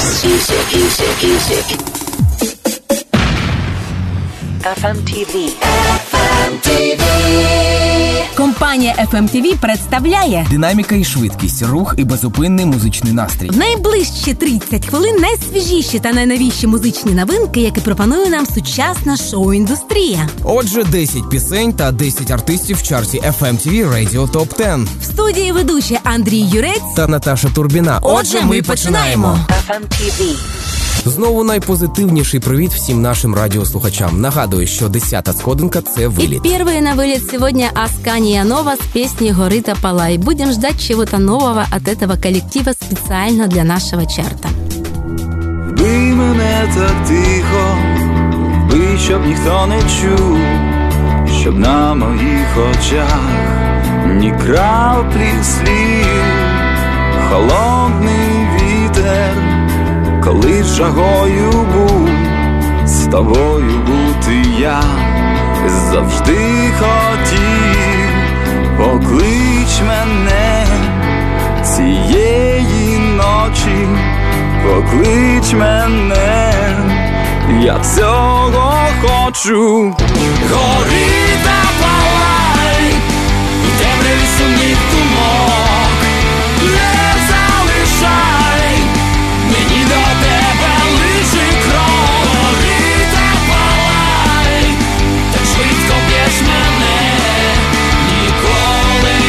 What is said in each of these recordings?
FMTV. Компанія FMTV представляє динаміка і швидкість, рух і безупинний музичний настрій. в найближчі 30 хвилин найсвіжіші та найновіші музичні новинки, які пропонує нам сучасна шоу-індустрія. Отже, 10 пісень та 10 артистів в чарті FMTV Radio Top 10. В студії ведучі Андрій Юрець Та Наташа Турбіна. Отже, ми починаємо. FMTV. Знову найпозитивніший привіт всім нашим радіослухачам. Нагадую, что 10-та сходинка – це вылет. И первые на вылет сегодня Аскания Нова с песней «Горит Апалай». Будем ждать чего-то нового от этого коллектива специально для нашего чарта. Вбий мене так тихо, вбий, щоб ніхто не чув, щоб на моїх очах ні краплі слів. Холодний вітер, коли жагою був, з тобою бути я завжди хотів. Поклич мене цієї ночі, поклич мене, я цього хочу. Гори та палай, у темряві сумних думок, не залишай мені до тебе лише крок. Гори та палай, так швидко б'єш мене, ніколи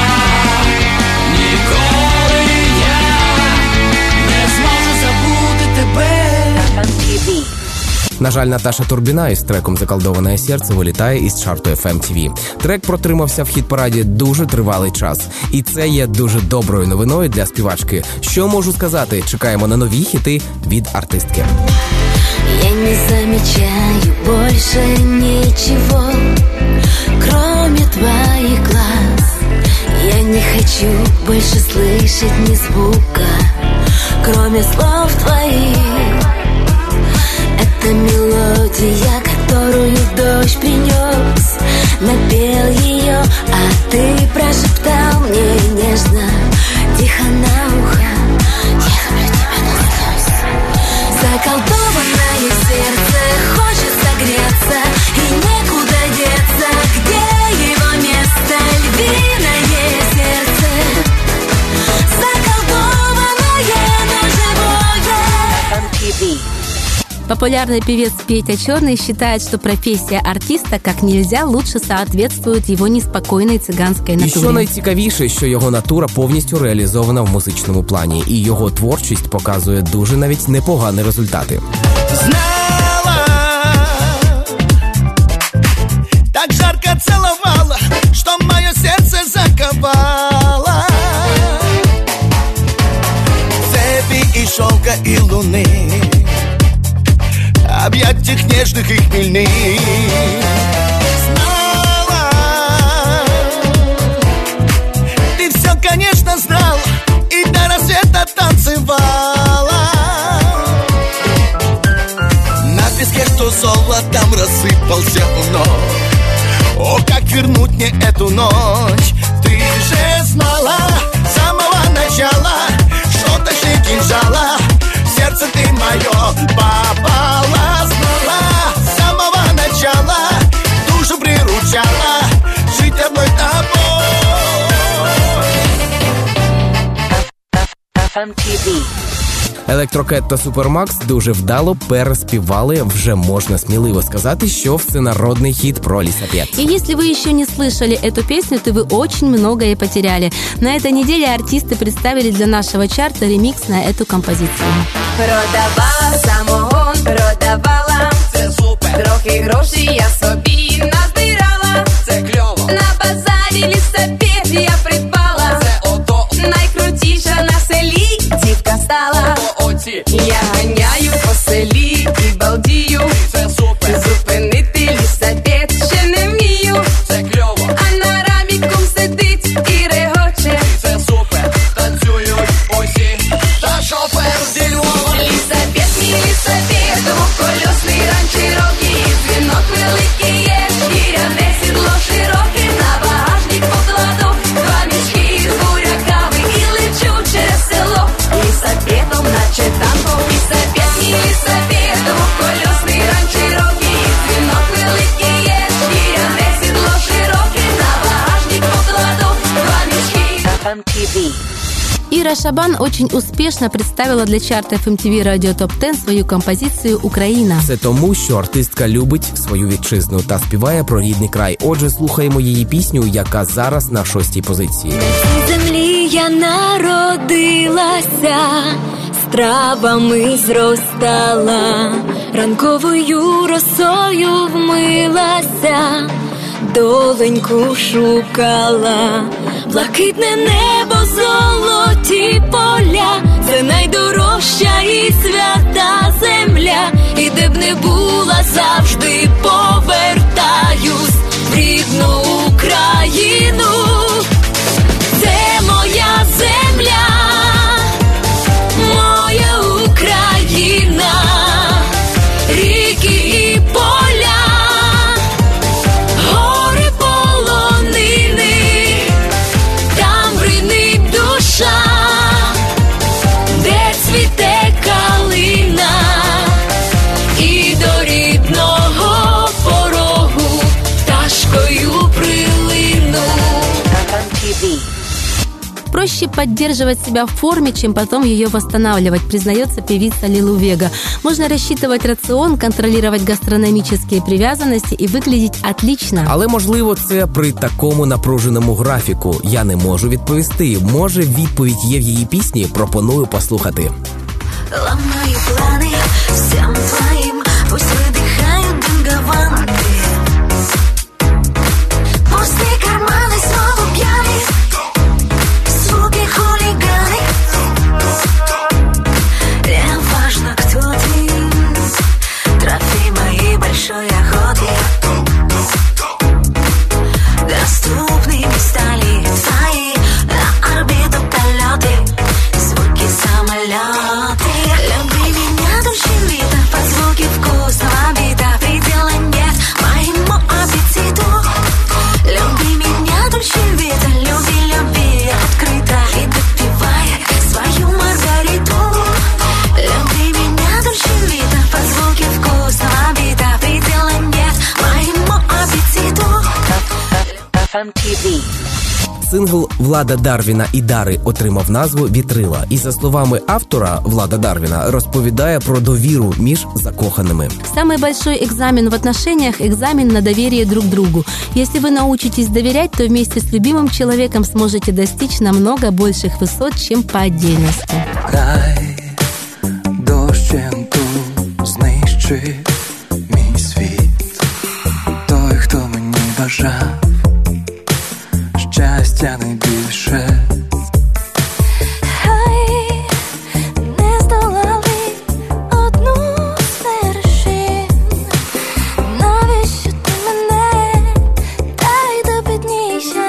я не зможу забути тебе. FMTV. На жаль, Наташа Турбіна із треком «Заколдоване серце» вилітає із чарту FMTV. Трек протримався в хіт-параді дуже тривалий час. І це є дуже доброю новиною для співачки. Що можу сказати? Чекаємо на нові хіти від артистки. Я не замечаю больше ничего, кроме твоих глаз. Я не хочу больше слышать ни звука, кроме слов твоих. Это мелодия, которую дождь принес, напел ее, а ты прошептал мне нежно, тихо на ухо: я люблю тебя насквозь. Заколдованное сердце хочет согреться, и некуда деться, где его место? Львиное сердце, заколдованное, но живое. FMTV. Популярный певец Петя Черный считает, что профессия артиста как нельзя лучше соответствует его неспокойной цыганской І натуре. що найцікавіше, що його натура повністю реалізована в музичному плані, і його творчість показує дуже навіть непогані результати. Знала, так жарко целовала, что мое сердце заковала. Цепи и шелка и луны, объятиях нежных и хмельных. Знала, ты все, конечно, знала, и до рассвета танцевала. На песке, что золотом рассыпался вновь. О, как вернуть мне эту ночь? Ты же знала с самого начала, что точнее кинжала в сердце ты мое попала. Знала с самого начала, душу приручала жить одной тобой. FMTV. Електрокет та Супермакс дуже вдало переспівали, вже можна сміливо сказати, що всенародний хіт про лісапет. И если вы еще не слышали эту песню, то вы очень многое потеряли. На этой неделе артисты представили для нашего чарта ремикс на эту композицию. Продавала самогон, продавала, Це супер, трохи грошей я собі назбирала. це кльово, На базарі лісапет я придбала. це ото, Найкрутіша на селі дівка стала. оці, Я ганяю по селі і балдію. це супер, Зупинити лісапет ще не вмію. це кльово, А на рамі кум сидить і регоче. це супер, танцюють усі, та шофер зі Львова. Лісапет, мій лісапет, двокольосний ранчерокий, дзвінок великий є, шкіряне сідло широке, на багажник покладу 2 мішки з буряками і лечу через село. Лісапетом наче танком Эльвира Шабан очень успешно представила для чарта FMTV Radio Top 10 свою композицію «Україна». Це тому, що артистка любить свою вітчизну та співає про рідний край. Отже, слухаємо її пісню, яка зараз на 6-й позиції. На цій землі я народилася, з травами зростала, ранковою росою вмилася, доленьку шукала. Блакитне небо, золоті поля, це найдорожча і свята земля. І де б не була, завжди повертаюсь в рідну Україну. Це моя земля, моя Україна, ріки і поля, гори, полонини, там бринить душа, де цвіте калина, і до рідного порогу пташкою прилину. FMTV. Проще поддерживать себя в форме, чем потом ее восстанавливать, признается певица Лилу Вега. Можно рассчитывать рацион, контролировать гастрономические привязанности и выглядеть отлично. Але, можливо, це при такому напруженому графіку. Я не можу відповісти. Може, відповідь є в її пісні? Пропоную послухати. Ломаю планы всем твоим, пусть выдыхают дым гаванты. Пусты карманы снова пьяны, суки хулиганы. Не важно, кто ты, трофей моей большой охоты. Доступными стали твои на орбиту полеты, звуки самолеты. Люби меня, душевито, под звуки вкусного бита. Предела нет моему аппетиту. Люби меня, душевито, люби, люби открыто. И допивай свою маргариту. Люби меня, душевито, под звуки вкусного бита. Предела нет моему аппетиту. FMTV. Сингл Влада Дарвіна і Дари отримав назву «Вітрила». І за словами автора Влада Дарвіна, розповідає про довіру між закоханими. Самый большой экзамен в отношениях – экзамен на доверие друг другу. Если вы научитесь доверять, то вместе с любимым человеком сможете достичь намного больших высот, чем по отдельности. Край дощенту знищив мій світ. Той, хто мені бажав щастя найбільше. Хай не здолали одну з вершин. Навіщо ти мене, дай допітніся.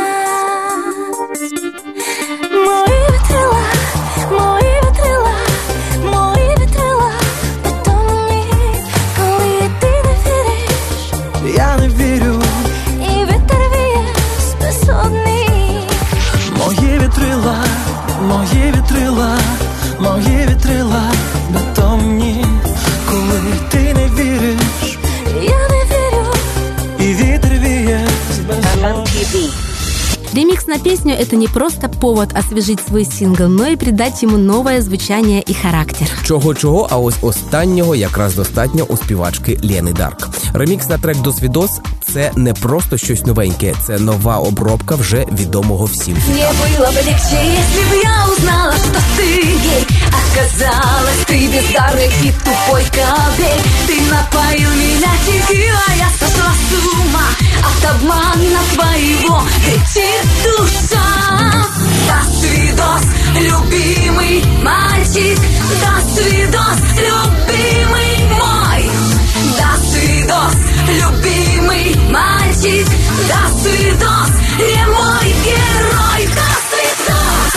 Мої вітрила, мої вітрила, мої вітрила, бетонні, коли ти не віриш. Я не вірю. І вітер віє безсонний. Мої вітрила, мої вітрила, мої вітрила бетонні, коли ти не віриш. Я не вірю. І вітер віє з безодні. FMTV. Ремикс на песню – это не просто повод освежить свой сингл, но и придать ему новое звучание и характер. Чого-чого, а ось останнього якраз достатньо у співачки Лени Дарк. Ремікс на трек «Досвідос» – це не просто щось новеньке, це нова обробка вже відомого всім. Мне было бы легче, если бы я узнала, что ты гей. Оказалось, ты бездарный и тупой кобель. Ты напоил меня текилой, я сошла с ума от обмана твоего, кричит душа. Досвидос, любимый мальчик, досвидос, любимый мой. Досвидос, любимый мальчик, досвидос, не мой герой. Досвидос.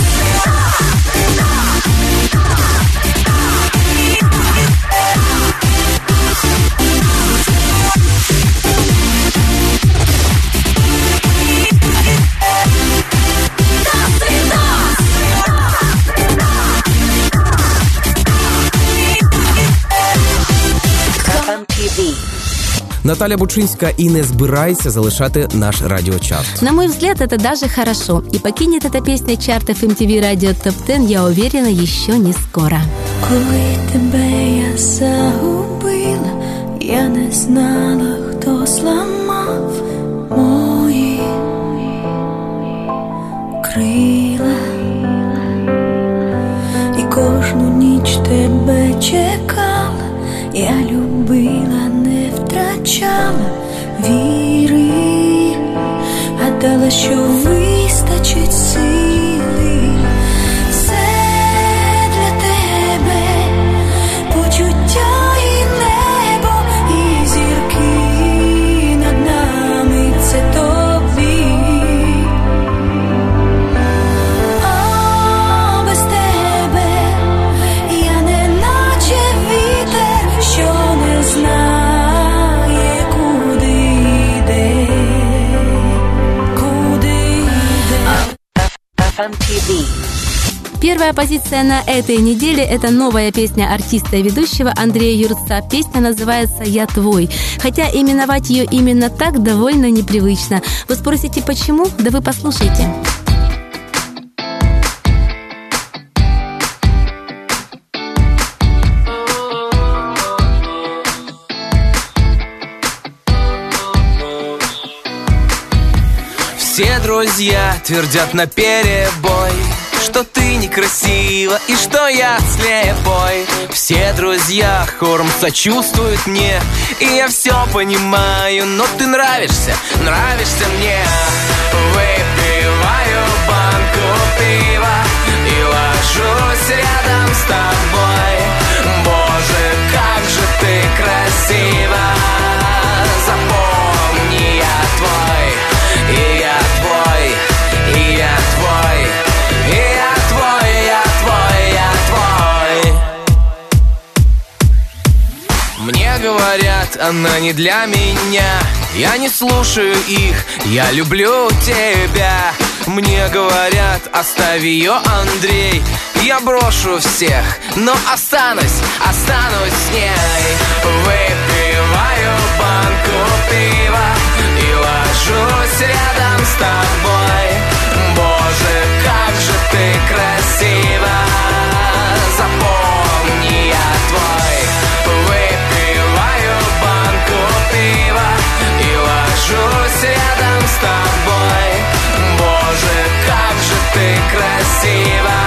FMTV. Наталя Бучинська і не збирається залишати наш радіочарт. На мой взгляд, это даже хорошо. И покинет эта песня чартов MTV Radio Top 10, я уверена, еще не скоро. Коли тебе я загубила, я не знала, хто зламав мої крила. І кожну ніч тебе чекала, я любила, не втрачала віри, гадала, що вистачить сили. Все для тебе, почуття і небо, і зірки над нами — це тобі. А без тебе я не наче вітер, що не знає, куди йде, куди йде. FMTV. Первая позиция на этой неделе – это новая песня артиста и ведущего Андрея Юрца. Песня называется «Я твой». Хотя именовать ее именно так довольно непривычно. Вы спросите, почему? Да вы послушайте. Все друзья твердят наперебой, что ты некрасива и что я слепой. Все друзья хором сочувствуют мне, и я все понимаю, но ты нравишься мне. Выпиваю банку пива и ложусь рядом с тобой. Боже, как же ты красива, запомни, я твой. И я твой, и я твой, и я твой, я твой, я твой. Мне говорят, она не для меня, я не слушаю их, я люблю тебя. Мне говорят, оставь ее, Андрей, я брошу всех, но останусь с ней. Выпиваю банку пива и ложусь рядом с тобой. Боже, как же ты красива, запомни, я твой. Выпиваю банку пива и ложусь рядом с тобой. Боже, как же ты красива,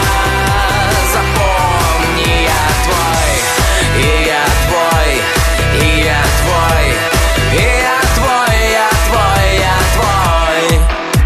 запомни, я твой. И я твой, и я твой, и я твой, я твой, я твой.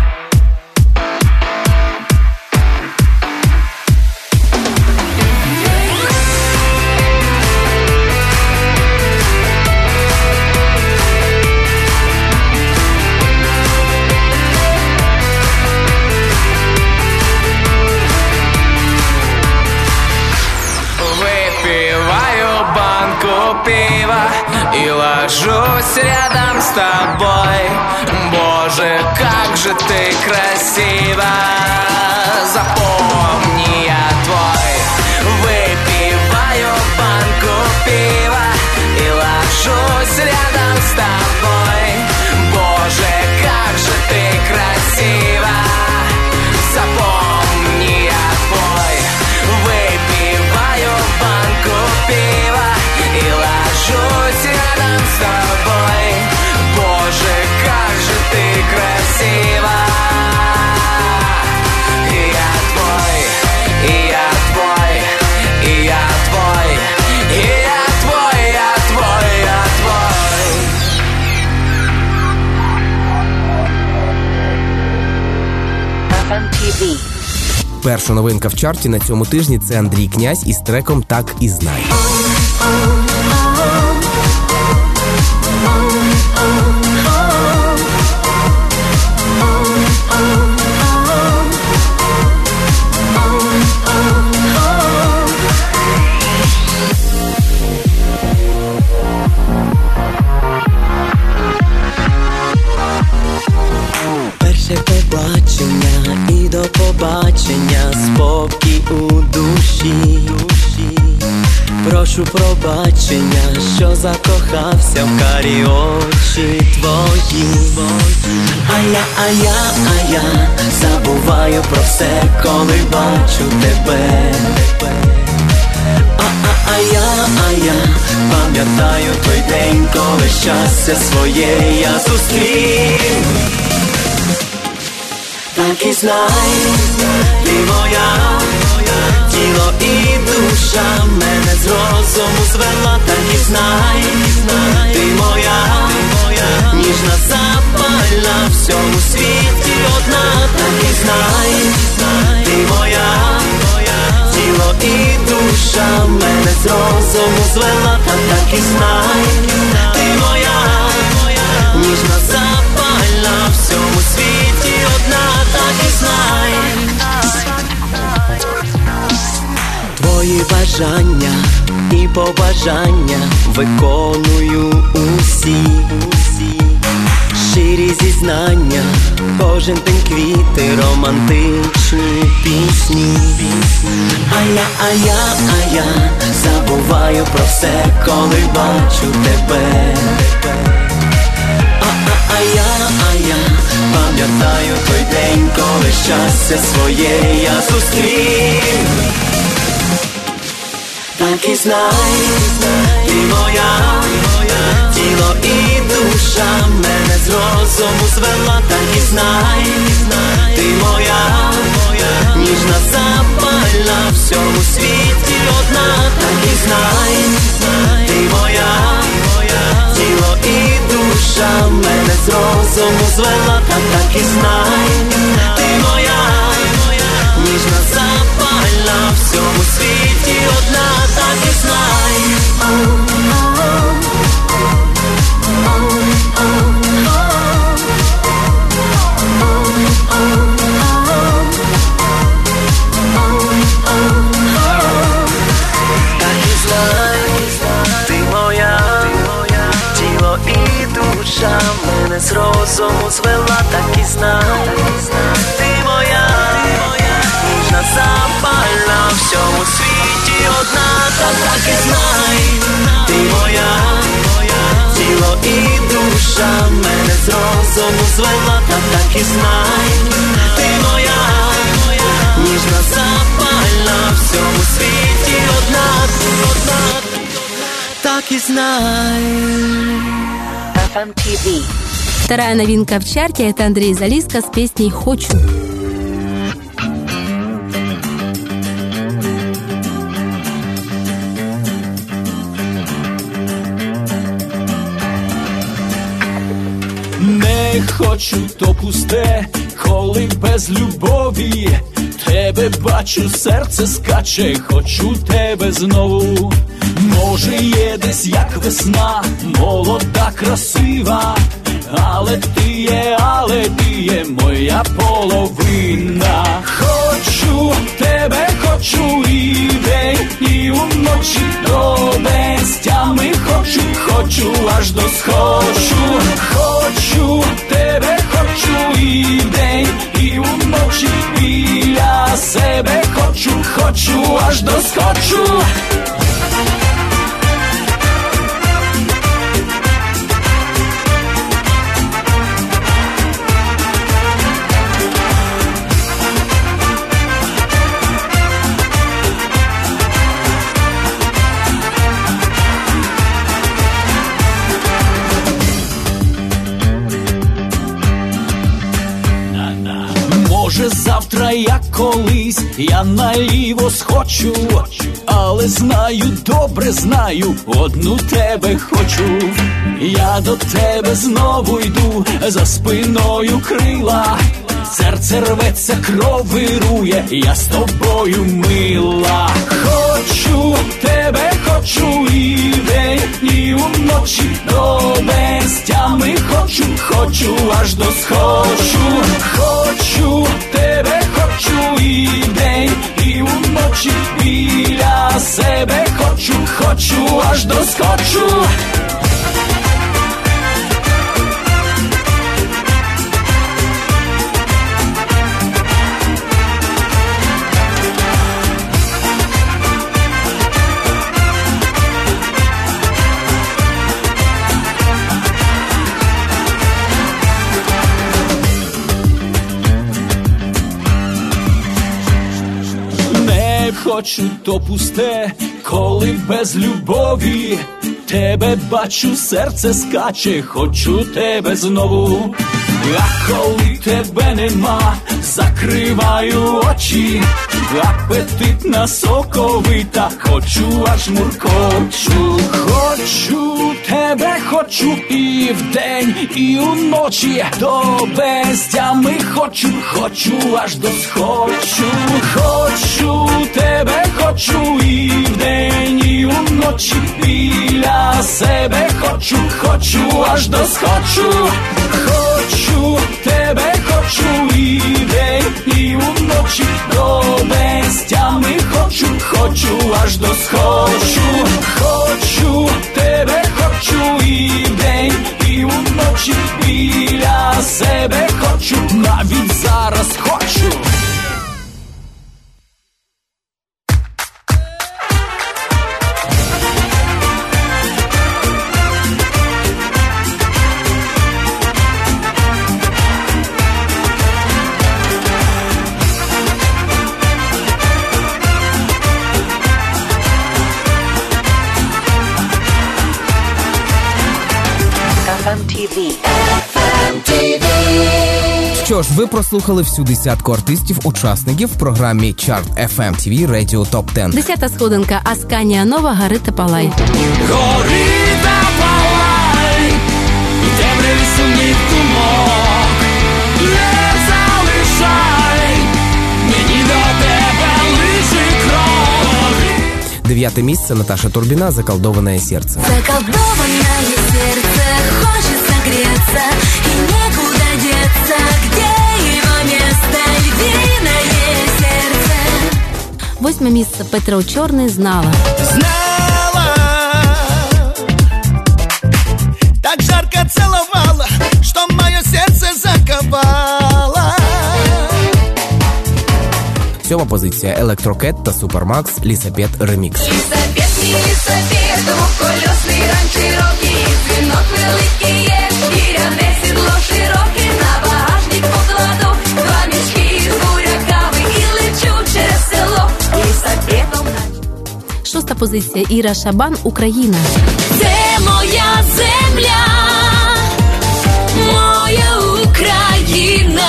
Выпиваю банку пива и ложусь рядом с тобой. Боже, как же ты красива, запомни, я твой. Выпиваю банку пива и ложусь рядом с тобой. Боже, как же ты красива, запомни, я твой. Выпиваю банку пива и ложусь рядом с тобой. Боже, как же ты красива. И я твой, и я твой, и я твой, и я твой, я твой, я твой. FMTV. Перша новинка в чарті на цьому тижні – це Андрій Князь із треком «Так і знай». Перше побачення і до побачення, спокій у душі. Про прошу пробачення, що закохався в карі очі твої. А я забуваю про все, коли бачу тебе. А я пам'ятаю той день, коли щастя своє я зустрів. Так і знай, ти моя, тіло і душа мене з розуму звела. Так і знай, ти моя, ніжна, запальна, в всьому світі одна. Так і знай, ти моя, тіло і душа мене з розуму звела. Так і знай, ти моя, ніжна, запальна, в всьому світі одна. Так і знай. Твої бажання і побажання виконую усі. Щирі зізнання, кожен день квіти, романтичні пісні. А я забуваю про все, коли бачу тебе. А я пам'ятаю той день, коли щастя своє я зустрів. Так і знай, ти моя, тіло і душа мене з розуму звела. Так і знай, ти моя, ніжна, запальна, в всьому світі одна. Так і знай, ти моя, тіло і душа мене з розуму звела. Так і знай, ти моя, ніжна, запальна, в всьому світі одна. Так і знай. Так і знай, ти моя, тіло і душа мене з розуму звела. Так і знай, ти моя, ніжна, запальна, в всьому світі одна. Так і знай, ти моя, тіло і душа мене з розуму звела. Так і знай, ти моя, ніжна, запальна, в всьому світі одна. Так і знай. FMTV. Вторая новинка в чарте – это Андрей Залиско с песней «Хочу». Не хочу, то пусте, коли без любові тебе бачу, серце скаче, хочу тебе знову. Може є десь як весна, молода, красива, але ти є моя половина. Хочу тебе, хочу і вдень, і уночі до безтями. Хочу аж до схочу. Хочу тебе, хочу і вдень, і уночі біля себе. Хочу аж до схочу. Може завтра, як колись, я наліво схочу, але знаю, добре знаю, одну тебе хочу. Я до тебе знову йду, за спиною крила, серце рветься, кров вирує, я з тобою мила. Хочу тебе, хочу і вдень, і уночі до безтями. Хочу аж до схочу. Хочу тебе, хочу і вдень, і уночі біля себе. Хочу аж до схочу. хочу, то пусте, коли без любові тебе бачу, серце скаче, хочу тебе знову. А коли тебе нема, закриваю очі, апетитна соковита, хочу аж муркочу. Хочу тебе, хочу і вдень, і уночі, до безтями хочу, хочу аж до схочу. Хочу тебе, хочу і вдень, і уночі, біля себе хочу, хочу аж до схочу. Хочу тебе, хочу і вдень, і уночі, до безтями хочу, хочу аж до схочу. Хочу тебе, хочу і вдень, і уночі, біля себе хочу, навіть зараз хочу. FMTV. Що ж, ви прослухали всю десятку артистів-учасників в програмі Chart FMTV Radio Top 10. 10-та сходинка Асканія Нова «Гори та палай». Гори та палай, у темряві сумних думок, не залишай, мені до тебе лише крок. 9-те місце Наташа Турбіна «Заколдованное сердце». Заколдованное сердце хочет согреться и некуда деться, где его место, львиное сердце. 8-ме місце Петро Чорний «Знала». Знала, так жарко целовала, что мое сердце заковала. 7-ма позиція Електрокет та Супермакс «Лісапет Ремікс». Лісапет, лісапет, двокольосний ран широкий, дзвінок великий є, шкіряне сідло широке, на багажник покладу, 2 мішки з буряками і лечу через село. Лісапетом. 6-та позиція Іра Шабан «Україна». Це моя земля, моя Україна,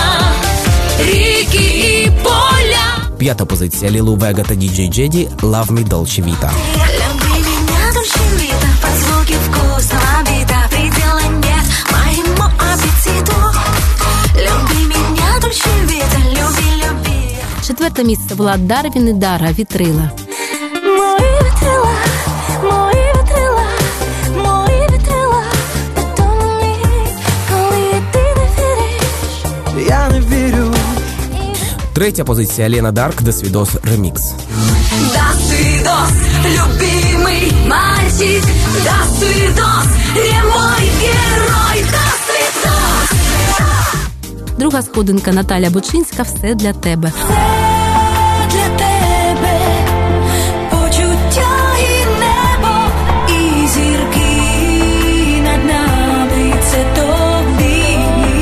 ріки і поля. 5-та позиція Лілу Вега та Діджей Джеді «Love Me Dolce Vita». Люби меня, Dolce Vita, под звуки вкусного бита, предела нет моему аппетиту. Люби меня, Dolce Vita, люби, люби. 4-те місце Влад Дарвін і Дара «Вітрила». Мої вітрила, мої вітрила, мої вітрила, бетонні, коли ти не віриш. Я не вірю. 3-я позиція Лена Дарк «До свідос Ремікс». До свидос, любимый мальчик, до свидос, не мой герой, до свидос. 2-га сходинка Наталя Бучинська «Все для тебе». Для тебе почуття і небо, і зірки над нами – це тобі.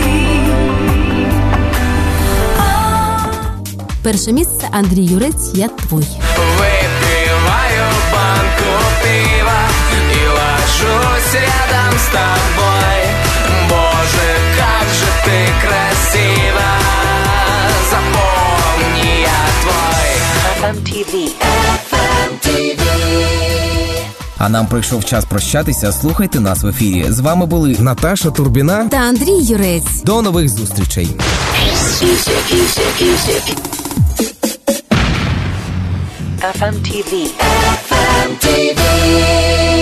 Перше місце Андрій Юрець «Я твой». Выпиваю банку пива и ложусь рядом с тобой. Боже, как же ты красива, запомни, я твой. FMTV. А нам прийшов час прощатися. Слухайте нас в ефірі. З вами були Наташа Турбіна Та Андрій Юрець. До нових зустрічей. FMTV.